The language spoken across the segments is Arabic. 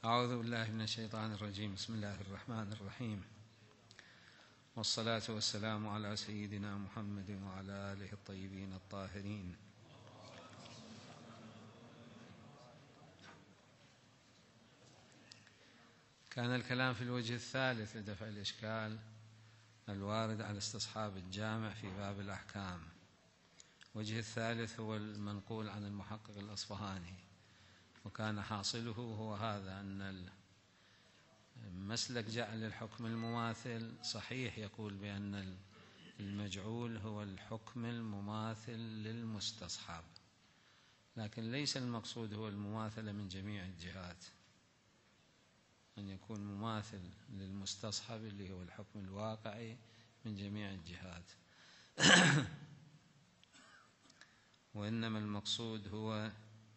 أعوذ بالله من الشيطان الرجيم. بسم الله الرحمن الرحيم، والصلاة والسلام على سيدنا محمد وعلى آله الطيبين الطاهرين. كان الكلام في الوجه الثالث لدفع الإشكال الوارد على استصحاب الجامع في باب الأحكام. الوجه الثالث هو المنقول عن المحقق الأصفهاني، وكان حاصله هو هذا: أن مسلك جعل الحكم المماثل صحيح، يقول بأن المجعول هو الحكم المماثل للمستصحب، لكن ليس المقصود هو المماثلة من جميع الجهات، أن يكون مماثل للمستصحب اللي هو الحكم الواقعي من جميع الجهات وإنما المقصود هو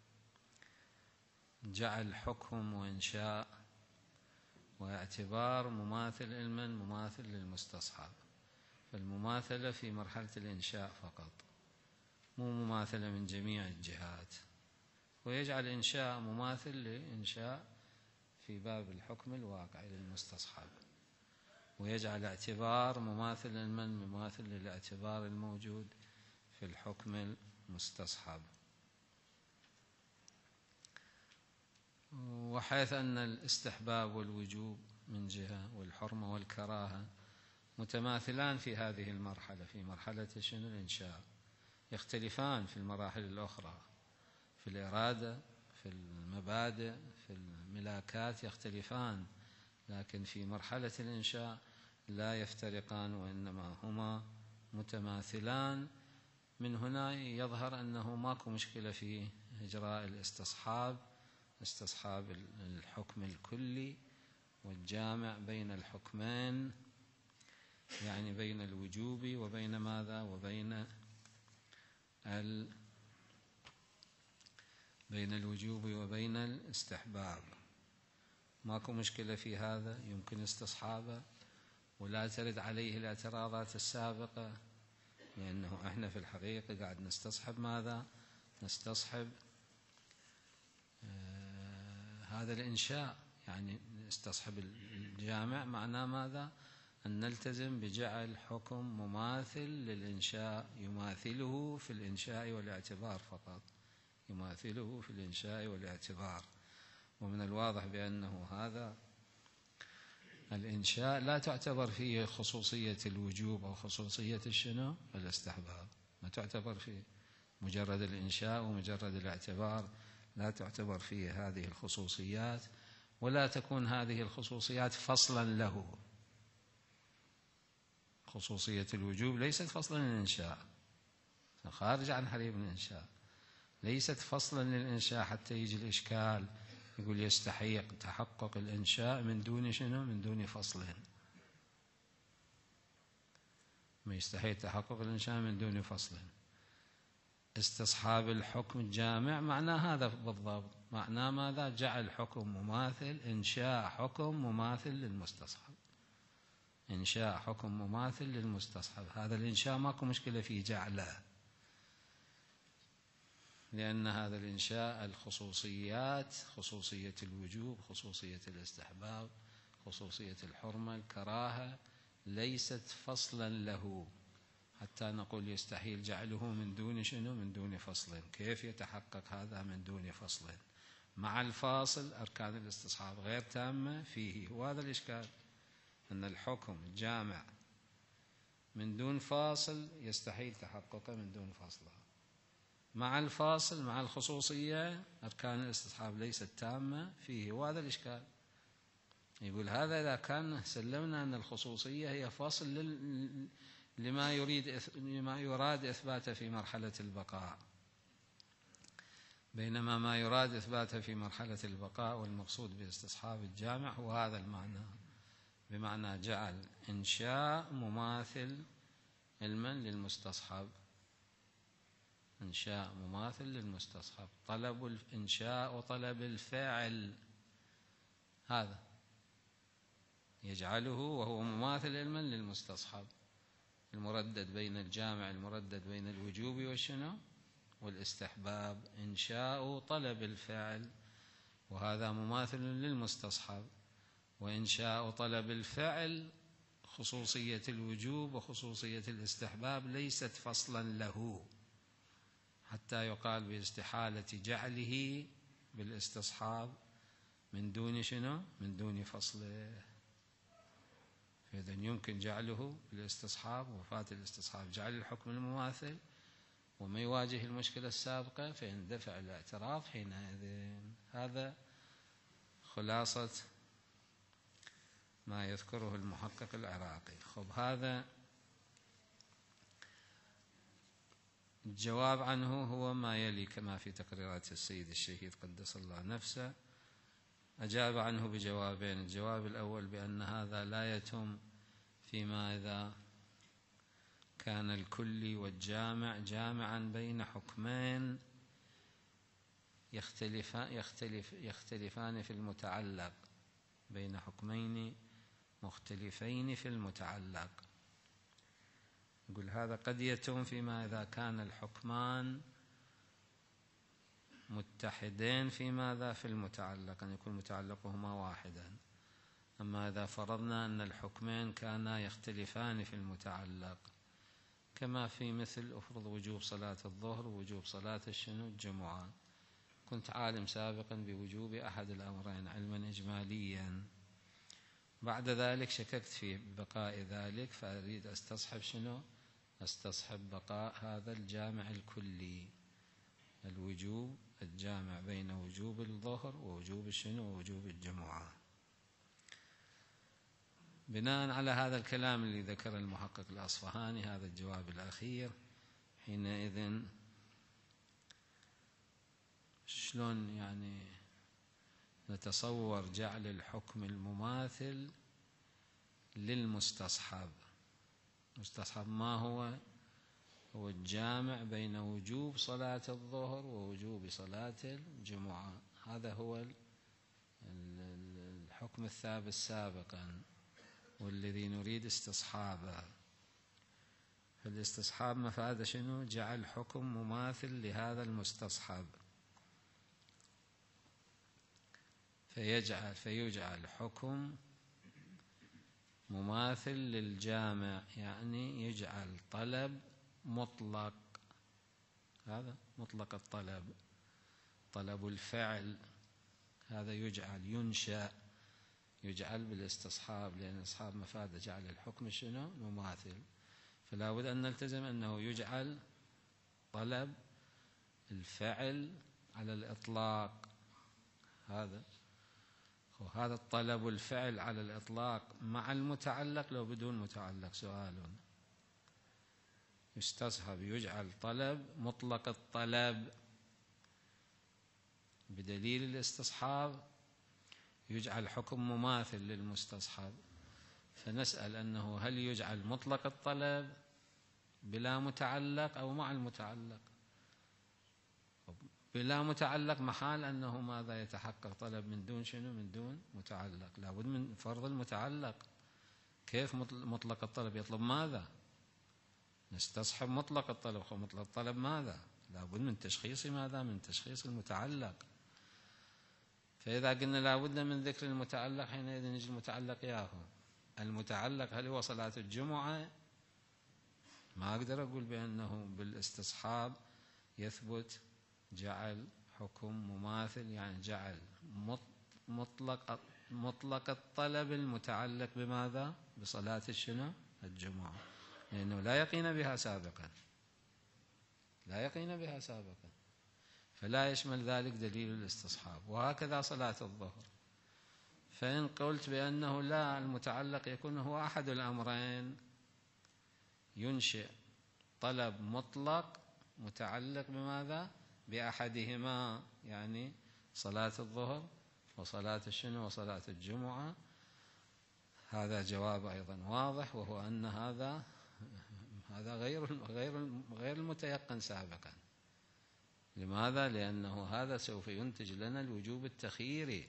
جعل حكم وإنشاء واعتبار مماثل علما مماثل للمستصحب، فالمماثلة في مرحلة الإنشاء فقط، مو مماثلة من جميع الجهات، ويجعل إنشاء مماثل لإنشاء في باب الحكم الواقعي للمستصحب، ويجعل اعتبار مماثل علما مماثل للاعتبار الموجود في الحكم المستصحب. وحيث أن الاستحباب والوجوب من جهة والحرمة والكراهة متماثلان في هذه المرحلة، في مرحلة الإنشاء، يختلفان في المراحل الأخرى، في الإرادة، في المبادئ، في الملاكات يختلفان، لكن في مرحلة الإنشاء لا يفترقان، وإنما هما متماثلان. من هنا يظهر أنه ماكو مشكلة في إجراء استصحاب الحكم الكلي والجامع بين الحكمين، يعني بين الوجوب وبين ماذا؟ وبين بين الوجوب وبين الاستحباب، ماكو مشكلة في هذا، يمكن استصحابه ولا ترد عليه الاعتراضات السابقة، لأنه احنا في الحقيقة قاعد نستصحب ماذا؟ نستصحب هذا الإنشاء، يعني نستصحب الجامع معناه ماذا؟ أن نلتزم بجعل حكم مماثل للإنشاء، يماثله في الإنشاء والاعتبار فقط، يماثله في الإنشاء والاعتبار. ومن الواضح بأنه هذا الإنشاء لا تعتبر فيه خصوصية الوجوب أو خصوصية الاستحباب، ما تعتبر فيه مجرد الإنشاء ومجرد الاعتبار، لا تعتبر فيه هذه الخصوصيات، ولا تكون هذه الخصوصيات فصلا له. خصوصية الوجوب ليست فصلا للإنشاء، خارج عن حريم الإنشاء، ليست فصلا للإنشاء حتى يجي الإشكال يقول يستحيق تحقق الإنشاء من دون من دون فصل، ما يستحيل تحقق الإنشاء من دون فصل. استصحاب الحكم الجامع معناه هذا بالضبط، معناه ماذا؟ جعل حكم مماثل، إنشاء حكم مماثل للمستصحب، إنشاء حكم مماثل للمستصحب. هذا الإنشاء ماكو مشكلة في جعله، لأن هذا الإنشاء الخصوصيات، خصوصية الوجوب، خصوصية الاستحباب، خصوصية الحرمة، الكراهة، ليست فصلا له حتى نقول يستحيل جعله من دون من دون فصل. كيف يتحقق هذا من دون فصل؟ مع الفاصل أركان الاستصحاب غير تامة فيه، وهذا الإشكال، أن الحكم الجامع من دون فاصل يستحيل تحققه من دون فصله، مع الفاصل مع الخصوصية أركان الاستصحاب ليست تامة فيه، وهذا الإشكال. يقول هذا إذا كان سلمنا أن الخصوصية هي فصل لما يراد إثباته في مرحلة البقاء، بينما ما يراد إثباته في مرحلة البقاء والمقصود باستصحاب الجامع هو هذا المعنى، بمعنى جعل إنشاء مماثل علما للمستصحب، إنشاء مماثل للمستصحب، طلب الإنشاء وطلب الفعل، هذا يجعله وهو مماثل علما للمستصحب، المردد بين الجامع، المردد بين الوجوب والاستحباب، إنشاء طلب الفعل وهذا مماثل للمستصحب. وإنشاء طلب الفعل خصوصية الوجوب وخصوصية الاستحباب ليست فصلا له، حتى يقال باستحالة جعله بالاستصحاب من دون شنو؟ من دون فصله. فإذا يمكن جعله بالاستصحاب وفات الاستصحاب جعل الحكم المماثل وما يواجه المشكلة السابقة فيندفع الاعتراف حينئذ. هذا خلاصة ما يذكره المحقق العراقي. خب هذا الجواب عنه هو ما يلي كما في تقريرات السيد الشهيد قدس الله نفسه. أجاب عنه بجوابين: الجواب الأول بأن هذا لا يتم فيما إذا كان الكلي والجامع جامعا بين حكمين يختلفان في المتعلق، بين حكمين مختلفين في المتعلق. يقول هذا قد يتم فيما إذا كان الحكمان متحدين في ماذا؟ في المتعلق، أن يكون متعلقهما واحدا. أما إذا فرضنا أن الحكمين كانا يختلفان في المتعلق، كما في مثل أفرض وجوب صلاة الظهر ووجوب صلاة الجمعة، كنت عالم سابقا بوجوب أحد الأمرين علما إجماليا، بعد ذلك شككت في بقاء ذلك فأريد أستصحب أستصحب بقاء هذا الجامع الكلي، الوجوب الجامع بين وجوب الظهر ووجوب ووجوب الجمعة. بناء على هذا الكلام اللي ذكر المحقق الأصفهاني، هذا الجواب الأخير، حينئذ شلون يعني نتصور جعل الحكم المماثل للمستصحب؟ المستصحب ما هو؟ هو الجامع بين وجوب صلاة الظهر ووجوب صلاة الجمعة. هذا هو الحكم الثابت سابقا والذي نريد استصحابه. فالاستصحاب مفاده شنو؟ جعل حكم مماثل لهذا المستصحب، فيجعل حكم مماثل للجامع، يعني يجعل طلب مطلق، هذا مطلق الطلب، طلب الفعل، هذا يجعل بالاستصحاب، لأن الاستصحاب مفاده جعل الحكم مماثل. فلا بد أن نلتزم أنه يجعل طلب الفعل على الإطلاق. هذا الطلب الفعل على الإطلاق مع المتعلق لو بدون متعلق. سؤال: يستصحب يجعل طلب مطلق الطلب بدليل الاستصحاب، يجعل حكم مماثل للمستصحب. فنسأل أنه هل يجعل مطلق الطلب بلا متعلق أو مع المتعلق؟ بلا متعلق محال أنه ماذا يتحقق طلب من دون من دون متعلق، لابد من فرض المتعلق. كيف مطلق الطلب يطلب ماذا؟ نستصحب مطلق الطلب. مطلق الطلب ماذا؟ لابد من تشخيص ماذا؟ من تشخيص المتعلق. فإذا قلنا لابد من ذكر المتعلق، حينئذ يجي المتعلق ياهو. المتعلق هل هو صلاة الجمعة؟ ما أقدر أقول بأنه بالاستصحاب يثبت جعل حكم مماثل، يعني جعل مطلق الطلب المتعلق بماذا؟ بصلاة الجمعة، لأنه لا يقين بها سابقا، فلا يشمل ذلك دليل الاستصحاب. وهكذا صلاة الظهر. فإن قلت بأنه لا، المتعلق يكون هو أحد الأمرين، ينشئ طلب مطلق متعلق بماذا؟ بأحدهما، يعني صلاة الظهر وصلاة وصلاة الجمعة. هذا جواب أيضا واضح، وهو أن هذا غير المتيقن سابقا. لماذا؟ لأنه هذا سوف ينتج لنا الوجوب التخييري،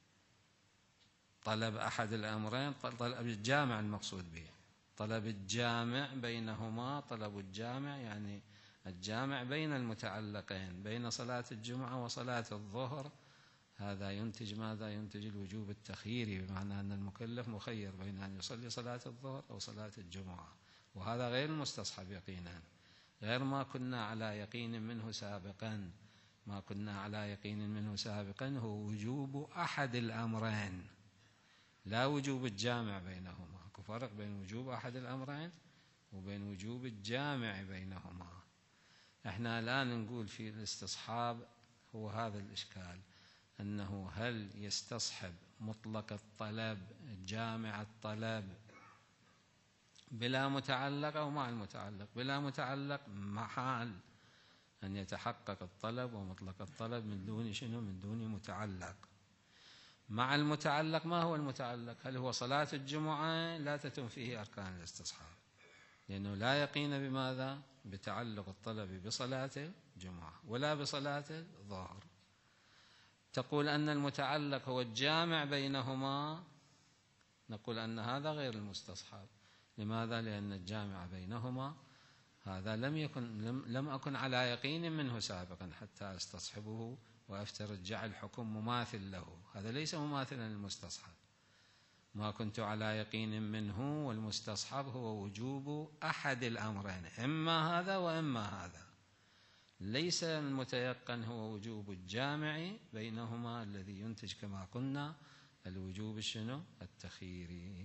طلب أحد الأمرين، طلب الجامع المقصود به، طلب الجامع بينهما، طلب الجامع يعني الجامع بين المتعلقين، بين صلاة الجمعة وصلاة الظهر. هذا ينتج ماذا؟ ينتج الوجوب التخييري، بمعنى أن المكلف مخير بين أن يصلي صلاة الظهر أو صلاة الجمعة، وهذا غير المستصحب يقينا، غير ما كنا على يقين منه سابقا. ما كنا على يقين منه سابقا هو وجوب أحد الأمرين، لا وجوب الجامع بينهما. اكو فرق بين وجوب أحد الأمرين وبين وجوب الجامع بينهما. احنا الآن نقول في الاستصحاب هو هذا الإشكال، أنه هل يستصحب مطلق الطلب جامع الطلب بلا متعلق أو مع المتعلق؟ بلا متعلق، محال أن يتحقق الطلب ومطلق الطلب من دون شنو؟ من دون متعلق. مع المتعلق، ما هو المتعلق؟ هل هو صلاة الجمعة؟ لا تتم فيه أركان الاستصحاب، لأنه لا يقين بماذا؟ بتعلق الطلب بصلاة الجمعة ولا بصلاة الظهر. تقول أن المتعلق هو الجامع بينهما، نقول أن هذا غير المستصحب. لماذا؟ لأن الجامع بينهما هذا لم أكن على يقين منه سابقا حتى أستصحبه وأفترض جعل حكم مماثل له، هذا ليس مماثلا للمستصحب. ما كنت على يقين منه، والمستصحب هو وجوب أحد الأمرين، إما هذا وإما هذا. ليس المتيقن هو وجوب الجامع بينهما الذي ينتج كما قلنا الوجوب شنو؟ التخييري.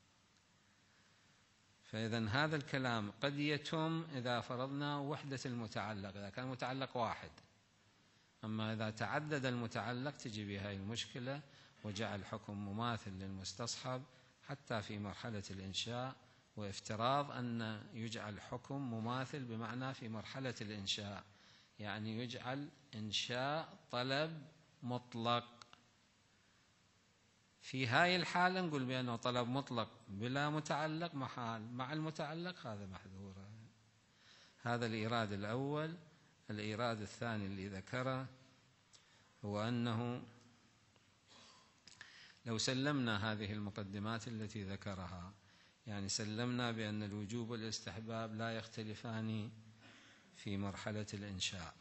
فإذا هذا الكلام قد يتم إذا فرضنا وحدة المتعلق، إذا كان المتعلق واحد. أما إذا تعدد المتعلق تجي بهذه المشكلة، وجعل حكم مماثل للمستصحب حتى في مرحلة الإنشاء. وافتراض أن يجعل حكم مماثل بمعنى في مرحلة الإنشاء، يعني يجعل إنشاء طلب مطلق. في هاي الحالة نقول بأنه طلب مطلق بلا متعلق محال، مع المتعلق هذا محذور. هذا الإيراد الأول. الإيراد الثاني اللي ذكره هو أنه لو سلمنا هذه المقدمات التي ذكرها، يعني سلمنا بأن الوجوب والاستحباب لا يختلفان في مرحلة الإنشاء،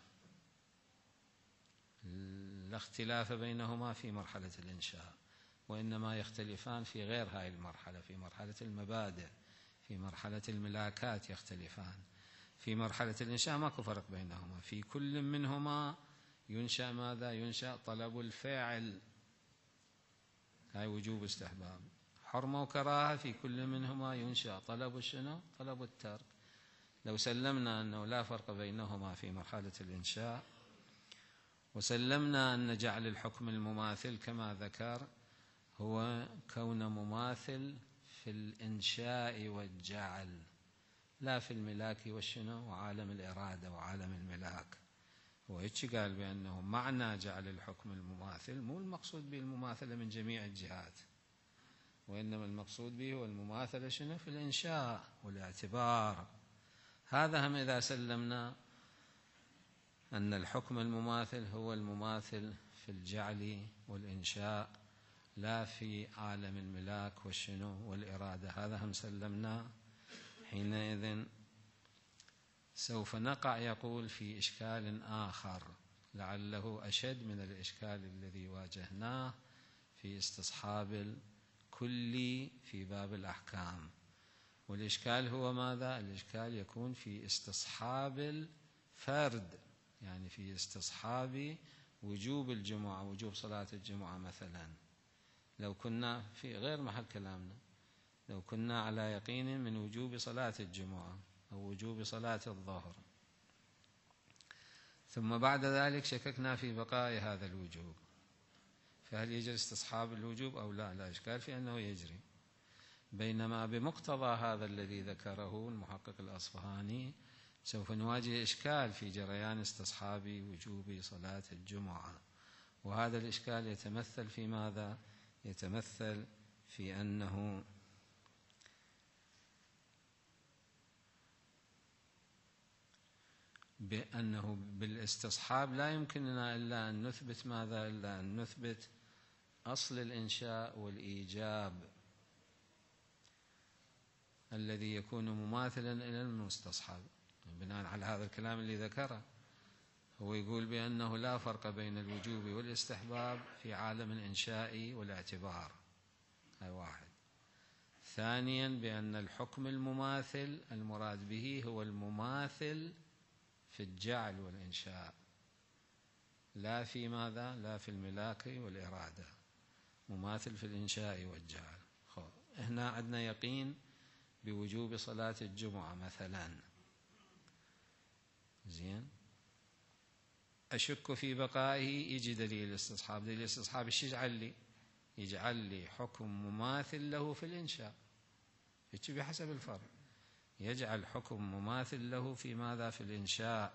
لا اختلاف بينهما في مرحلة الإنشاء، وإنما يختلفان في غير هاي المرحلة، في مرحلة المبادئ، في مرحلة الملاكات يختلفان. في مرحلة الإنشاء ماكو فرق بينهما، في كل منهما ينشأ ماذا؟ ينشأ طلب الفاعل، هاي وجوب استحباب. حرمة وكراهة في كل منهما ينشأ طلب شنو؟ طلب الترك. لو سلمنا أنه لا فرق بينهما في مرحلة الإنشاء، وسلمنا أن جعل الحكم المماثل كما ذكر هو كون مماثل في الإنشاء والجعل، لا في الملاك والشنو وعالم الإرادة وعالم الملاك. هو هيك قال بأنه معنى جعل الحكم المماثل مو المقصود به المماثلة من جميع الجهات، وإنما المقصود به هو المماثلة شنو؟ في الإنشاء والاعتبار. هذا هم إذا سلمنا أن الحكم المماثل هو المماثل في الجعل والإنشاء، لا في عالم الملاك والشنو والإرادة، هذا هم سلمنا. حينئذ سوف نقع يقول في إشكال آخر لعله أشد من الإشكال الذي واجهناه في استصحاب الكل في باب الأحكام. والإشكال هو ماذا؟ الإشكال يكون في استصحاب الفرد، يعني في استصحاب وجوب الجمعة، وجوب صلاة الجمعة مثلا. لو كنا في غير محل كلامنا، لو كنا على يقين من وجوب صلاة الجمعة أو وجوب صلاة الظهر، ثم بعد ذلك شككنا في بقاء هذا الوجوب، فهل يجري استصحاب الوجوب أو لا؟ لا إشكال في أنه يجري. بينما بمقتضى هذا الذي ذكره المحقق الأصفهاني سوف نواجه إشكال في جريان استصحاب وجوب صلاة الجمعة. وهذا الإشكال يتمثل في ماذا؟ يتمثل في بأنه بالاستصحاب لا يمكننا إلا أن نثبت ماذا؟ إلا أن نثبت أصل الإنشاء والإيجاب الذي يكون مماثلا إلى المستصحب. بناء على هذا الكلام اللي ذكره، هو يقول بأنه لا فرق بين الوجوب والاستحباب في عالم الإنشاء والاعتبار، هاي واحد. ثانيا بأن الحكم المماثل المراد به هو المماثل في الجعل والإنشاء، لا في ماذا؟ لا في الملاك والإرادة، مماثل في الإنشاء والجعل. هنا عندنا يقين بوجوب صلاة الجمعة مثلا، زين، أشك في بقائه، يجي دليل الاستصحاب. دليل الاستصحاب ايش يجعل لي؟ يجعل لي حكم مماثل له في الإنشاء، هيك بحسب الفرق، يجعل حكم مماثل له في ماذا؟ في الإنشاء.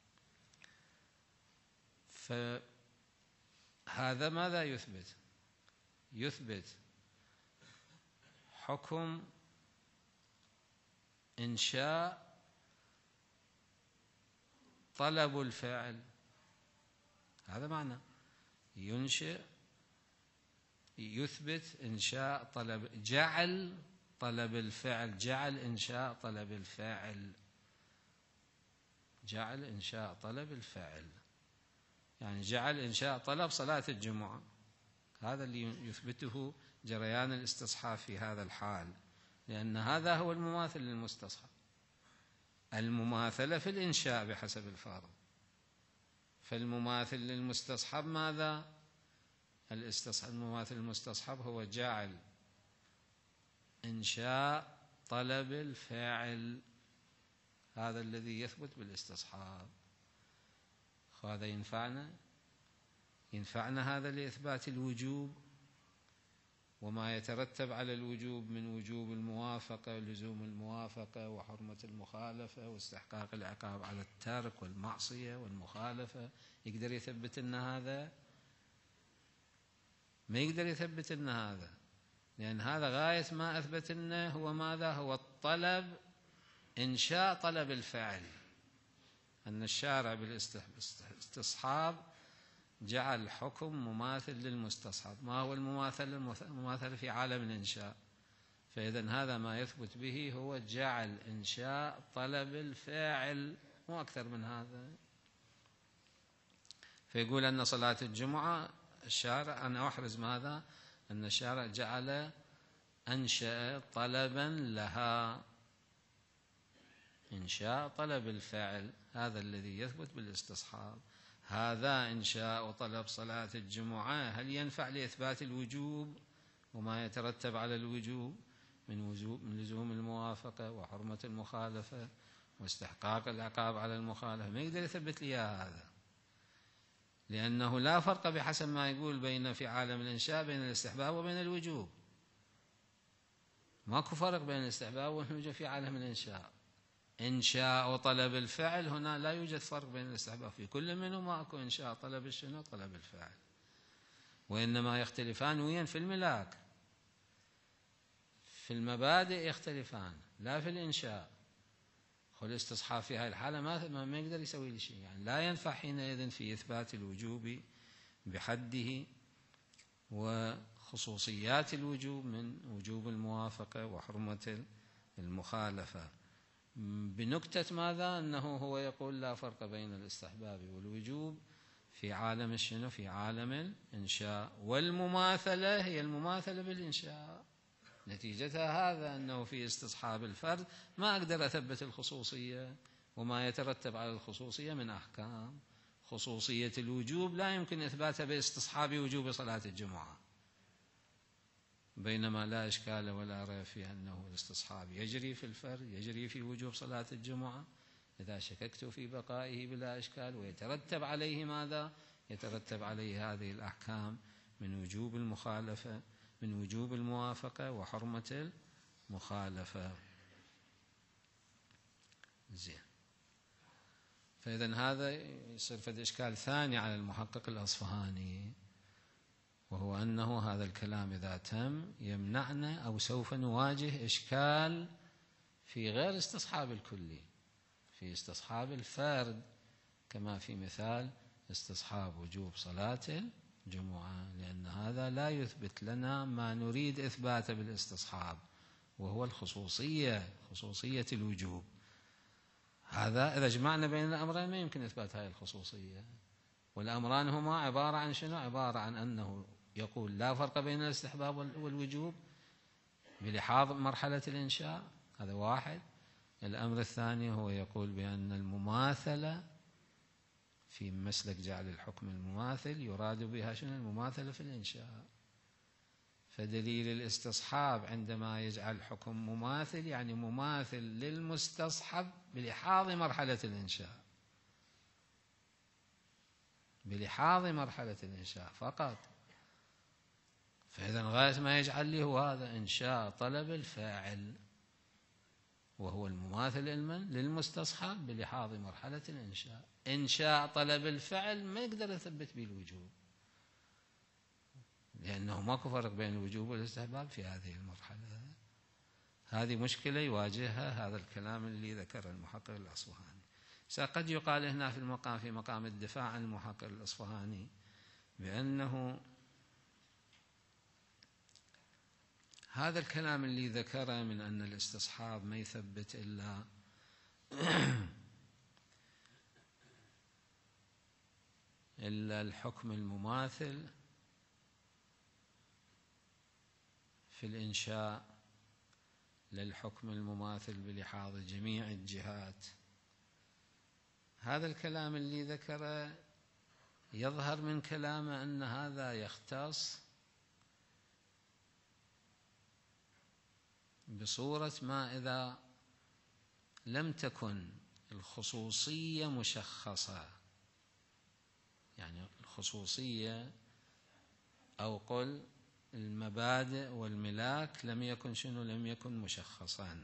فهذا ماذا يثبت؟ يثبت حكم إنشاء طلب الفعل، هذا معنى ينشئ، يثبت إنشاء طلب، جعل طلب الفعل، جعل إنشاء طلب الفعل، جعل إنشاء طلب الفعل، يعني جعل إنشاء طلب صلاة الجمعة، هذا اللي يثبته جريان الاستصحاب في هذا الحال، لأن هذا هو المماثل للمستصحب. المماثلة في الإنشاء بحسب الفارض، فالمماثل للمستصحب ماذا؟ المماثل للمستصحب هو جعل إنشاء طلب الفاعل، هذا الذي يثبت بالاستصحاب. هذا ينفعنا هذا لإثبات الوجوب وما يترتب على الوجوب من وجوب الموافقة ولزوم الموافقة وحرمة المخالفة واستحقاق العقاب على الترك والمعصية والمخالفة. يقدر يثبت لنا هذا؟ ما يقدر يثبت لنا هذا، لأن هذا غاية ما أثبت لنا هو ماذا؟ هو الطلب، إنشاء طلب الفعل، أن الشارع بالاستصحاب جعل حكم مماثل للمستصحب. ما هو المماثل في عالم الإنشاء؟ فإذا هذا ما يثبت به هو جعل إنشاء طلب الفاعل، مو أكثر من هذا. فيقول أن صلاة الجمعة الشارع، أنا أحرز ماذا؟ أن الشارع جعل أنشأ طلبا لها، إنشاء طلب الفعل، هذا الذي يثبت بالاستصحاب. هذا إنشاء طلب صلاة الجمعة هل ينفع لإثبات الوجوب وما يترتب على الوجوب من لزوم الموافقة وحرمة المخالفة واستحقاق العقاب على المخالفة؟ ما يقدر يثبت لي هذا، لأنه لا فرق بحسب ما يقول بين في عالم الإنشاء بين الاستحباب وبين الوجوب، ماكو فرق بين الاستحباب والوجوب في عالم الإنشاء. إنشاء وطلب الفعل هنا لا يوجد فرق بين الاستحباب، في كل منهما أكو إنشاء طلب الشنو؟ طلب الفعل، وإنما يختلفان وين؟ في الملاك، في المبادئ يختلفان، لا في الإنشاء. الاستصحاب في هذه الحالة ما يقدر يسوي لي شيء، يعني لا ينفع حينئذ في إثبات الوجوب بحده وخصوصيات الوجوب من وجوب الموافقة وحرمة المخالفة، بنكتة ماذا؟ أنه هو يقول لا فرق بين الاستحباب والوجوب في عالم الشنو؟ في عالم الإنشاء، والمماثلة هي المماثلة بالإنشاء. نتيجتها هذا أنه في استصحاب الفرد ما أقدر أثبت الخصوصية وما يترتب على الخصوصية من أحكام. خصوصية الوجوب لا يمكن إثباتها باستصحاب وجوب صلاة الجمعة، بينما لا إشكال ولا ريب في أنه الاستصحاب يجري في الفرد، يجري في وجوب صلاة الجمعة إذا شككت في بقائه بلا إشكال، ويترتب عليه ماذا؟ يترتب عليه هذه الأحكام من وجوب المخالفة، من وجوب الموافقة وحرمة المخالفة. زين، فإذا هذا يصير فد إشكال ثاني على المحقق الأصفهاني، وهو أنه هذا الكلام إذا تم يمنعنا أو سوف نواجه إشكال في غير استصحاب الكلي، في استصحاب الفرد، كما في مثال استصحاب وجوب صلاة الجمعة، لأن هذا لا يثبت لنا ما نريد إثباته بالاستصحاب، وهو الخصوصية، خصوصية الوجوب. هذا إذا جمعنا بين الأمرين ما يمكن إثبات هذه الخصوصية. والأمران هما عبارة عن شنو؟ عبارة عن أنه يقول لا فرق بين الاستحباب والوجوب بلحاظ مرحلة الإنشاء، هذا واحد. الأمر الثاني هو يقول بأن المماثلة في مسلك جعل الحكم المماثل يراد بها شنو؟ المماثلة في الإنشاء. فدليل الاستصحاب عندما يجعل الحكم مماثل يعني مماثل للمستصحب بلحاظ مرحلة الإنشاء، بلحاظ مرحلة الإنشاء فقط. فإذا غاية ما يجعل لي هو هذا إنشاء طلب الفاعل، وهو المماثل للمستصحب بلحاظ مرحلة الإنشاء. إنشاء طلب الفعل ما يقدر يثبت به الوجوب، لأنه ماكو فرق بين الوجوب والاستحباب في هذه المرحلة. هذه مشكلة يواجهها هذا الكلام اللي ذكره المحقق الأصفهاني. قد يقال هنا في مقام الدفاع عن المحقق الأصفهاني بأنه هذا الكلام اللي ذكره من أن الاستصحاب ما يثبت إلا الحكم المماثل في الإنشاء للحكم المماثل بلحاظ جميع الجهات. هذا الكلام اللي ذكره يظهر من كلامه أن هذا يختص بصورة ما إذا لم تكن الخصوصية مشخصة، يعني الخصوصية أو قل المبادئ والملاك لم يكن مشخصان،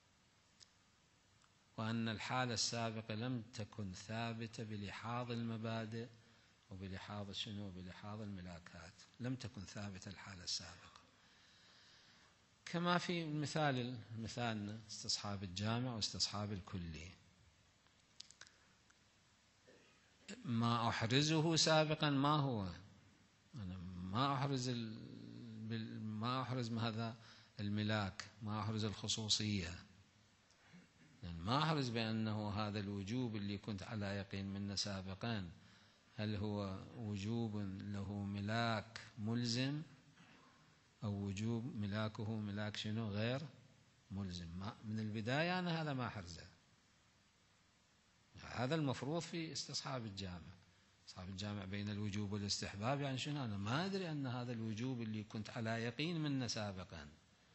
وأن الحالة السابقة لم تكن ثابتة بلحاظ المبادئ وبلحاظ بلحاظ الملاكات، لم تكن ثابتة الحالة السابقة. كما في مثالنا استصحاب الجامع واستصحاب الكلي، ما أحرزه سابقا ما هو؟ أنا ما أحرز هذا الملاك، ما أحرز الخصوصية، يعني ما أحرز بأنه هذا الوجوب اللي كنت على يقين منه سابقا هل هو وجوب له ملاك ملزم أو وجوب ملاكه ملاك غير ملزم. من البداية أنا هذا ما أحرزه. هذا المفروض في استصحاب الجامع. استصحاب الجامع بين الوجوب والاستحباب يعني أنا ما أدري أن هذا الوجوب اللي كنت على يقين منه سابقا،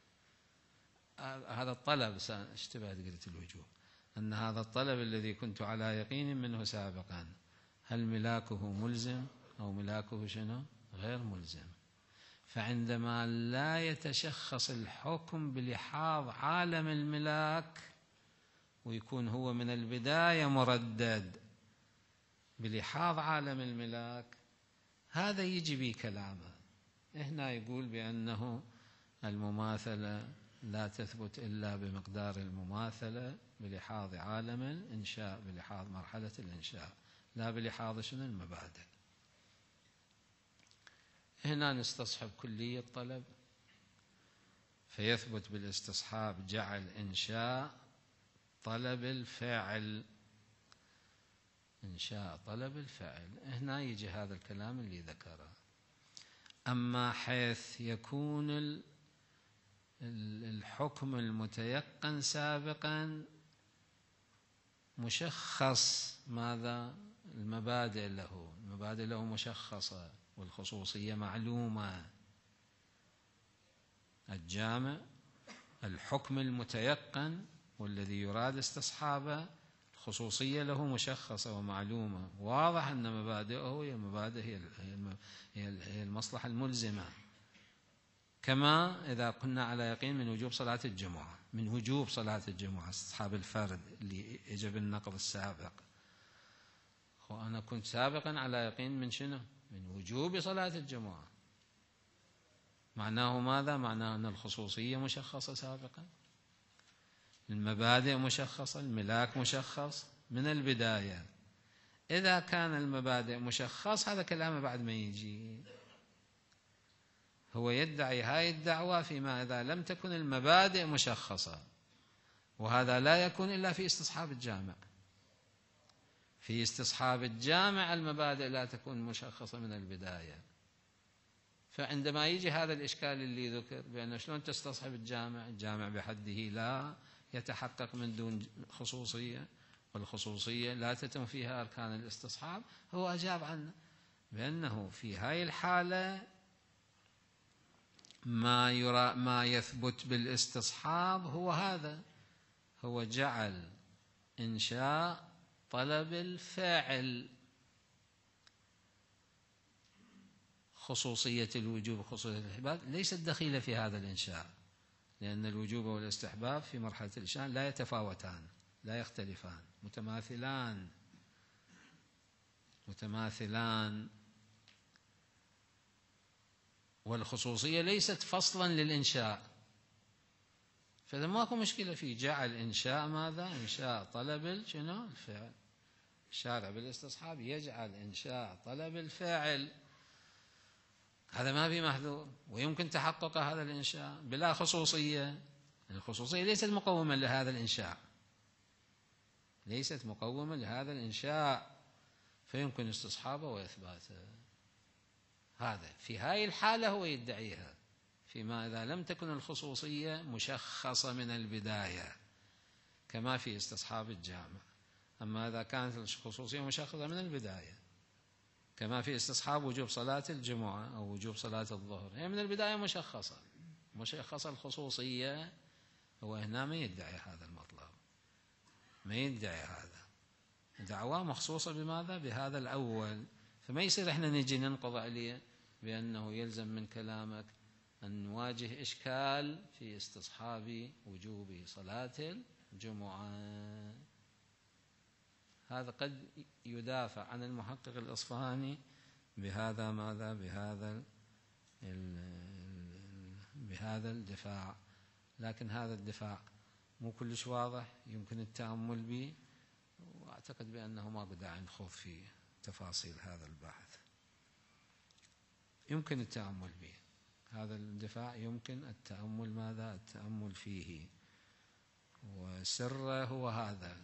هذا الطلب اشتبه قلت الوجوب، أن هذا الطلب الذي كنت على يقين منه سابقا هل ملاكه ملزم أو ملاكه غير ملزم. فعندما لا يتشخص الحكم بلحاظ عالم الملاك ويكون هو من البداية مردد بلحاظ عالم الملاك، هذا يجي به كلامه. هنا يقول بأنه المماثلة لا تثبت إلا بمقدار المماثلة بلحاظ عالم الإنشاء، بلحاظ مرحلة الإنشاء، لا بلحاظ المبادئ. هنا نستصحب كلية طلب، فيثبت بالاستصحاب جعل إنشاء طلب الفعل، إنشاء طلب الفعل. هنا يجي هذا الكلام اللي ذكره. أما حيث يكون الحكم المتيقن سابقا مشخص، ماذا؟ المبادئ له مشخصة والخصوصية معلومة. الجامع الحكم المتيقن والذي يراد استصحابه الخصوصية له مشخصة ومعلومة، واضح أن مبادئه هي المصلحة الملزمة. كما إذا كنا على يقين من وجوب صلاة الجمعة، استصحاب الفرد اللي يجب النقض السابق، وأنا كنت سابقا على يقين من من وجوب صلاة الجمعة. معناه ماذا؟ معناه أن الخصوصية مشخصة سابقا، المبادئ مشخصة، الملاك مشخص من البداية. إذا كان المبادئ مشخص هذا كلامه بعد ما يجي، هو يدعي هاي الدعوة فيما إذا لم تكن المبادئ مشخصة، وهذا لا يكون إلا في استصحاب الجامع. في استصحاب الجامع المبادئ لا تكون مشخصة من البداية. فعندما يجي هذا الإشكال اللي ذكر بأن شلون تستصحب الجامع، الجامع بحده لا يتحقق من دون خصوصية، والخصوصية لا تتم فيها أركان الاستصحاب، هو أجاب عنه بأنه في هاي الحالة ما يثبت بالاستصحاب هو هذا، هو جعل إنشاء طلب الفاعل، خصوصية الوجوب وخصوصية الاستحباب ليست دخيلة في هذا الإنشاء، لأن الوجوب والاستحباب في مرحلة الإنشاء لا يتفاوتان، لا يختلفان، متماثلان، والخصوصية ليست فصلا للإنشاء. فإذا ماكو مشكلة في جعل إنشاء ماذا؟ إنشاء طلب شنو؟ الفعل. الشارع بالاستصحاب يجعل إنشاء طلب الفاعل، هذا ما في محذور، ويمكن تحقق هذا الإنشاء بلا خصوصية. الخصوصية ليست مقومة لهذا الإنشاء، ليست مقومة لهذا الإنشاء، فيمكن استصحابه وإثباته. هذا في هاي الحالة هو يدعيها، فيما إذا لم تكن الخصوصية مشخصة من البداية كما في استصحاب الجامع. أما إذا كانت الخصوصية مشخصة من البداية كما في استصحاب وجوب صلاة الجمعة أو وجوب صلاة الظهر، هي من البداية مشخصة الخصوصية، هو هنا ما يدعي هذا المطلب، ما يدعي هذا، دعواه مخصوصة بماذا؟ بهذا الأول. فما يصير احنا نجي ننقض عليه بأنه يلزم من كلامك أن نواجه إشكال في استصحاب وجوب صلاة الجمعة. هذا قد يدافع عن المحقق الإصفهاني بهذا ماذا؟ بهذا الدفاع، لكن هذا الدفاع مو كلش واضح، يمكن التأمل به، وأعتقد بأنه ما داعي نخوض في تفاصيل هذا البحث. يمكن التأمل به هذا الدفاع، يمكن التأمل ماذا؟ التأمل فيه، وسره هو هذا،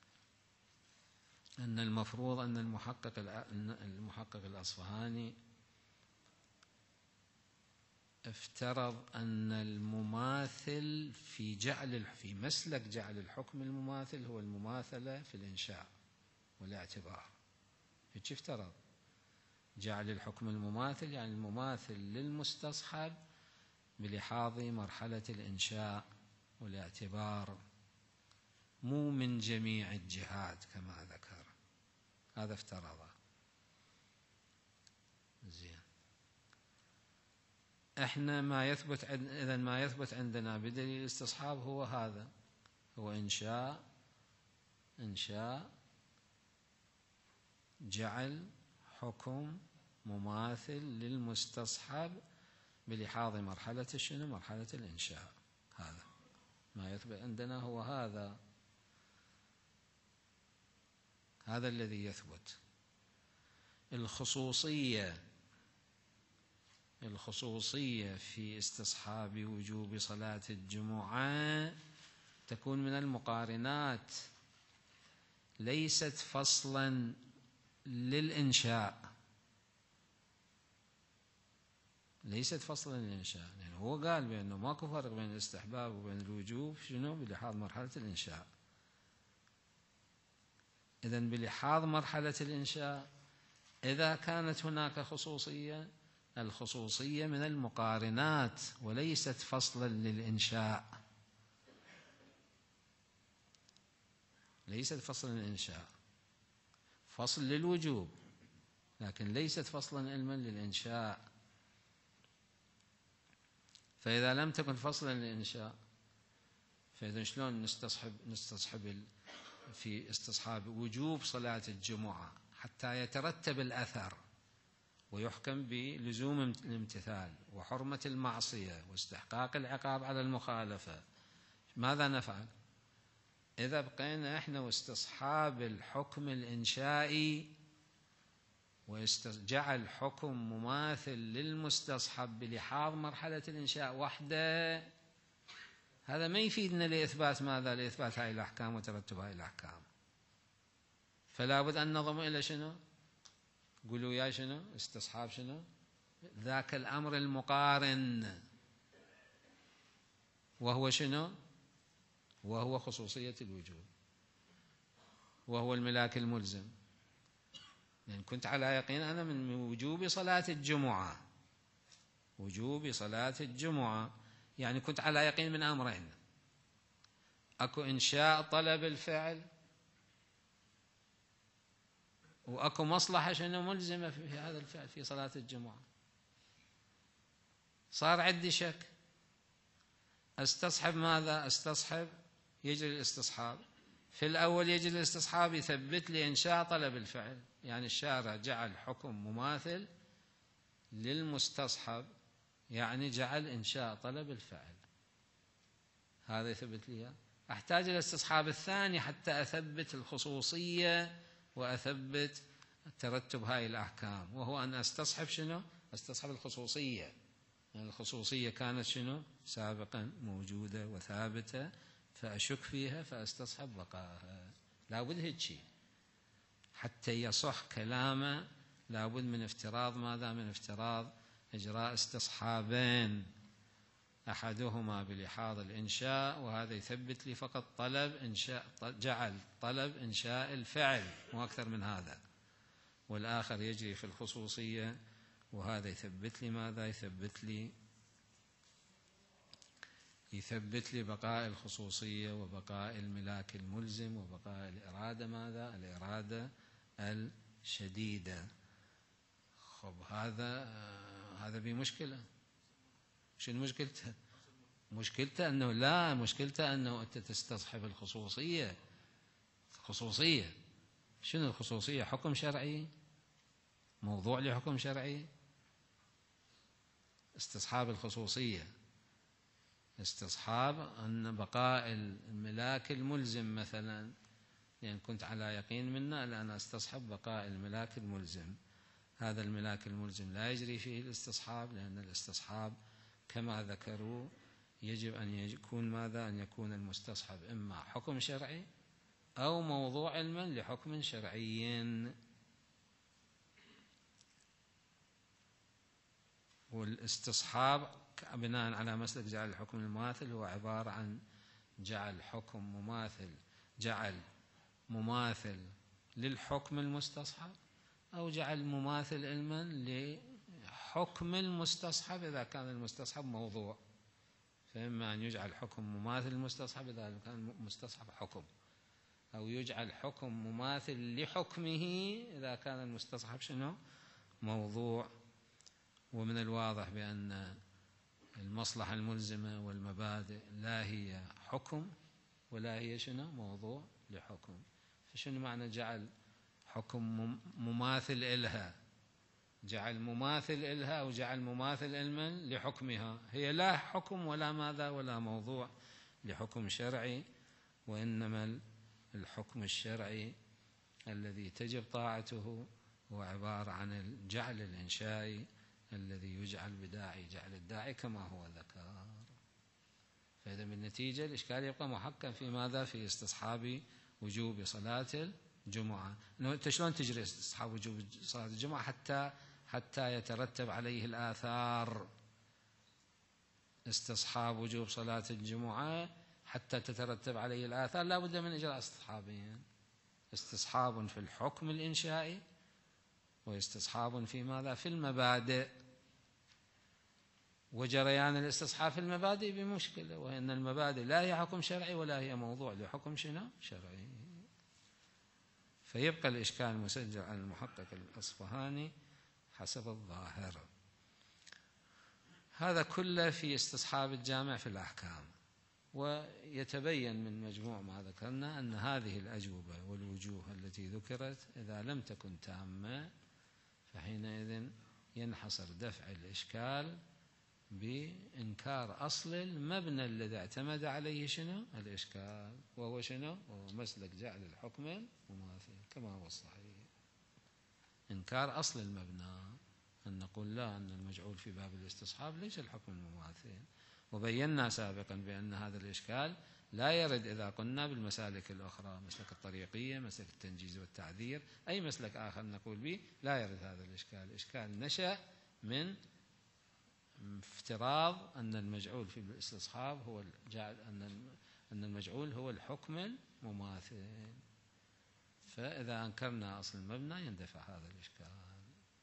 أن المفروض أن المحقق الأصفهاني افترض أن المماثل في مسلك جعل الحكم المماثل هو المماثلة في الإنشاء والاعتبار. هيك افترض، جعل الحكم المماثل يعني المماثل للمستصحب بلحاظ مرحلة الإنشاء والاعتبار، مو من جميع الجهات كما ذكر، هذا افترضه. زين، احنا ما يثبت عندنا بدليل الاستصحاب هو هذا، هو إنشاء جعل حكم مماثل للمستصحب بلحاظ مرحلة شنو؟ مرحلة الإنشاء. هذا ما يثبت عندنا، هو هذا الذي يثبت. الخصوصية في استصحاب وجوب صلاة الجمعة تكون من المقارنات، ليست فصلا للإنشاء، يعني هو قال بأنه ماكو فرق بين الاستحباب وبين الوجوب شنو؟ بلحاظ مرحلة الإنشاء. إذن بلحاظ مرحلة الإنشاء إذا كانت هناك خصوصية، الخصوصية من المقارنات وليست فصلا للإنشاء، ليست فصلا للإنشاء، فصل للوجوب لكن ليست فصلا علما للإنشاء. فإذا لم تكن فصلا للإنشاء، فإذا شلون نستصحب في استصحاب وجوب صلاة الجمعة حتى يترتب الأثر ويحكم بلزوم الامتثال وحرمة المعصية واستحقاق العقاب على المخالفة؟ ماذا نفعل؟ إذا بقينا إحنا واستصحاب الحكم الإنشائي وجعل حكم مماثل للمستصحب بلحاظ مرحلة الإنشاء وحده، هذا ما يفيدنا لإثبات ماذا؟ لإثبات هاي الأحكام وترتب هاي الأحكام. فلا بد أن نضم إلى شنو؟ قولوا يا شنو؟ استصحاب شنو؟ ذاك الأمر المقارن، وهو شنو؟ وهو خصوصية الوجوب، وهو الملاك الملزم. لأن كنت على يقين أنا من وجوب صلاة الجمعة، وجوب صلاة الجمعة، يعني كنت على يقين من أمرين: أكو إنشاء طلب الفعل، وأكو مصلحة شنو ملزمة في هذا الفعل في صلاة الجمعة. صار عندي شك، استصحب ماذا؟ استصحب، يجري الاستصحاب. في الأول يجري الاستصحاب يثبت لي إنشاء طلب الفعل، يعني الشارع جعل حكم مماثل للمستصحب، يعني جعل إنشاء طلب الفعل، هذا يثبت لي. أحتاج الاستصحاب الثاني حتى أثبت الخصوصية وأثبت ترتب هاي الأحكام، وهو أن أستصحب شنو؟ أستصحب الخصوصية، يعني الخصوصية كانت شنو؟ سابقا موجودة وثابتة، فأشك فيها فأستصحب بقاءها. لابد هيك شيء حتى يصح كلامه، لابد من افتراض ماذا؟ من افتراض إجراء استصحابين، أحدهما بلحاظ الإنشاء، وهذا يثبت لي فقط طلب إنشاء، جعل طلب إنشاء الفعل مو أكثر من هذا، والآخر يجري في الخصوصية، وهذا يثبت لي ماذا؟ يثبت لي بقاء الخصوصية وبقاء الملاك الملزم وبقاء الإرادة ماذا؟ الإرادة الشديدة. خب هذا بمشكلة. شنو مشكلته؟ مشكلته أنه لا، مشكلته أنه أنت تستصحب الخصوصية. خصوصية شنو الخصوصية؟ حكم شرعي، موضوع لحكم شرعي. استصحاب الخصوصية، استصحاب أن بقاء الملاك الملزم مثلا، لأن كنت على يقين منه لأن أستصحب بقاء الملاك الملزم. هذا الملاك الملزم لا يجري فيه الاستصحاب، لأن الاستصحاب كما ذكروا يجب أن يكون ماذا؟ أن يكون المستصحب إما حكم شرعي أو موضوع علما لحكم شرعي. والاستصحاب بناء على مسلك جعل الحكم المماثل هو عبارة عن جعل حكم مماثل، جعل مماثل للحكم المستصحب، أو جعل مماثل علما لحكم المستصحب إذا كان المستصحب موضوع، فإما أن يجعل حكم مماثل للمستصحب إذا كان المستصحب حكم، أو يجعل حكم مماثل لحكمه إذا كان المستصحب شنو؟ موضوع. ومن الواضح بأن المصلحة الملزمة والمبادئ لا هي حكم ولا هي شنو؟ موضوع لحكم. فشنو معنى جعل حكم مماثل إلها؟ جعل مماثل إلها أو جعل مماثل علما لحكمها، هي لا حكم ولا ماذا؟ ولا موضوع لحكم شرعي، وإنما الحكم الشرعي الذي تجب طاعته هو عبارة عن الجعل الإنشائي الذي يجعل بداعي جعل الداعي كما هو ذكر. فإذا بالنتيجة الإشكال يبقى محكم في ماذا؟ في استصحاب وجوب صلاة الجمعة. أنت شلون تجري استصحاب وجوب صلاة الجمعة حتى يترتب عليه الآثار؟ استصحاب وجوب صلاة الجمعة حتى تترتب عليه الآثار لا بد من إجراء استصحابين: استصحاب في الحكم الإنشائي، واستصحاب في ماذا؟ في المبادئ. وجريان الاستصحاب في المبادئ بمشكلة، وأن المبادئ لا هي حكم شرعي ولا هي موضوع لحكم شنو؟ شرعي. فيبقى الإشكال مسجل على المحقق الأصفهاني حسب الظاهر. هذا كله في استصحاب الجامع في الأحكام. ويتبين من مجموع ما ذكرنا أن هذه الأجوبة والوجوه التي ذكرت إذا لم تكن تامة فحينئذ ينحصر دفع الإشكال بإنكار أصل المبنى الذي اعتمد عليه شنو؟ الإشكال، وهو شنو؟ وهو مسلك جعل الحكم مماثل كما هو الصحيح. إنكار أصل المبنى، أن نقول لا، أن المجعول في باب الاستصحاب ليس الحكم المماثل. وبينا سابقا بأن هذا الإشكال لا يرد إذا قلنا بالمسالك الأخرى، مسلك الطريقية، مسلك التنجيز والتعذير، أي مسلك آخر نقول به لا يرد هذا الإشكال. الإشكال نشأ من افتراض أن المجعول في الاستصحاب هو أن المجعول هو الحكم المماثل، فإذا أنكرنا أصل المبنى يندفع هذا الإشكال.